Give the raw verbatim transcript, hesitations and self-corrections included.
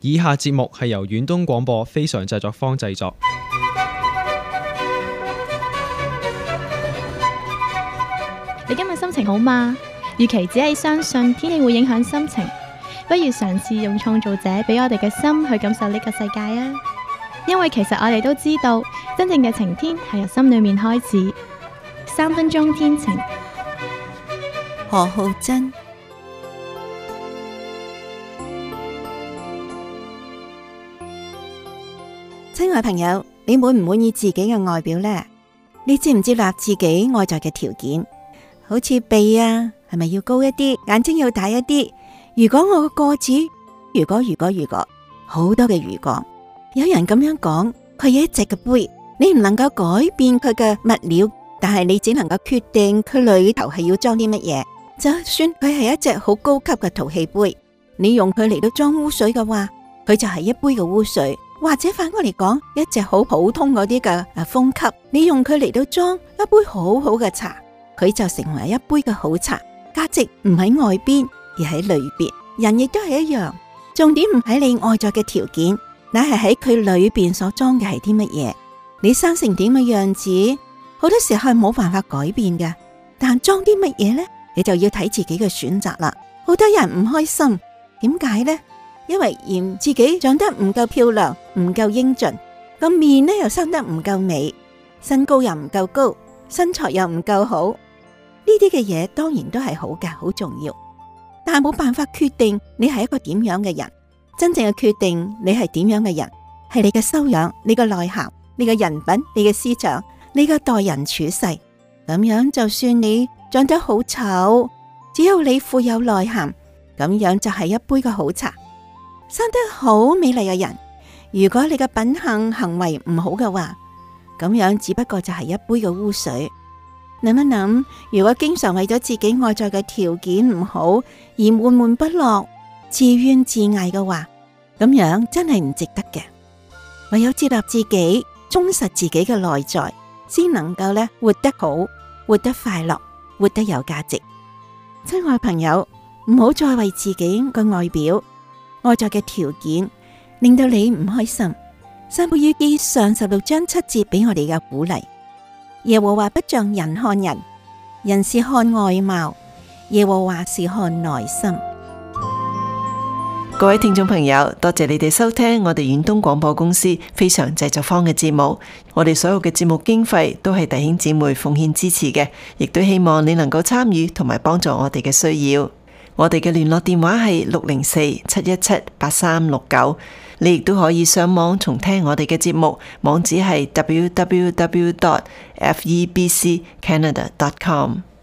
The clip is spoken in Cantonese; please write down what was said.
以下節目係由遠東廣播非常製作坊製作。 你今日心情好嗎？與其只係相信天氣會影響心情，不如嘗試用創造者俾我哋嘅心去感受呢個世界啊！因為其實我哋都知道，真正嘅晴天係由心裏面開始。三分鐘天晴， 何浩珍。親愛朋友，你滿唔滿意自己嘅外表呢？你接唔接納自己外在嘅條件？好似鼻啊，係咪要高一啲？眼睛要大一啲？如果我個個子，如果如果如果，好多嘅如果。有人咁樣講，佢有一隻嘅杯，你唔能夠改變佢嘅物料，但係你只能夠決定佢裏頭係要裝啲乜嘢。就算佢係一隻好高級嘅陶器杯，你用佢嚟到裝污水嘅話，佢就係一杯嘅污水。或者反過嚟講，一隻好普通嗰啲嘅誒風級，你用佢嚟到裝一杯好好嘅茶，佢就成為一杯嘅好茶。價值唔喺外邊，而喺裏邊。人亦都係一樣，重點唔喺你外在嘅條件，乃係喺佢裏邊所裝嘅係啲乜嘢。你生成點嘅樣子，好多時候係冇辦法改變嘅，但裝啲乜嘢呢？你就要睇自己嘅選擇啦。好多人唔開心，點解呢？因為嫌自己長得唔夠漂亮，唔夠英俊，個面呢又生得唔夠美，身高又唔夠高，身材又唔夠好。呢啲嘅嘢當然都係好嘅，好重要，但係冇辦法決定你係一個點樣嘅人。真正嘅決定你係點樣嘅人，係你嘅修養、你嘅內涵、你嘅人品、你嘅思想、你嘅待人處世。咁樣就算你長得好醜，只要你富有內涵，咁樣就係一杯嘅好茶。生得好美麗嘅人，如果你嘅品行行為唔好嘅話，咁樣只不過就係一杯嘅污水。諗一諗，如果經常為咗自己外在嘅條件唔好而悶悶不樂、自怨自艾嘅話，咁樣真係唔值得嘅。唯有接納自己、忠實自己嘅內在，先能夠咧活得好、活得快樂、活得有價值。親愛朋友，唔好再為自己嘅外表、外在嘅條件令到你唔開心。撒母耳記上十六章七節俾我哋嘅鼓勵：耶和華不像人看人，人是看外貌，耶和華是看內心。 各位聽眾朋友，多謝你哋收聽我哋遠東廣播公司非常製作坊嘅節目。我哋所有嘅節目經費都係弟兄姊妹奉獻支持嘅，亦都希望你能夠參與同埋幫助我哋嘅需要。我哋嘅聯絡電話係六零四七一七八三六九，你亦都可以上網重聽我哋嘅節目，網址係 w w w dot f e b c canada dot com。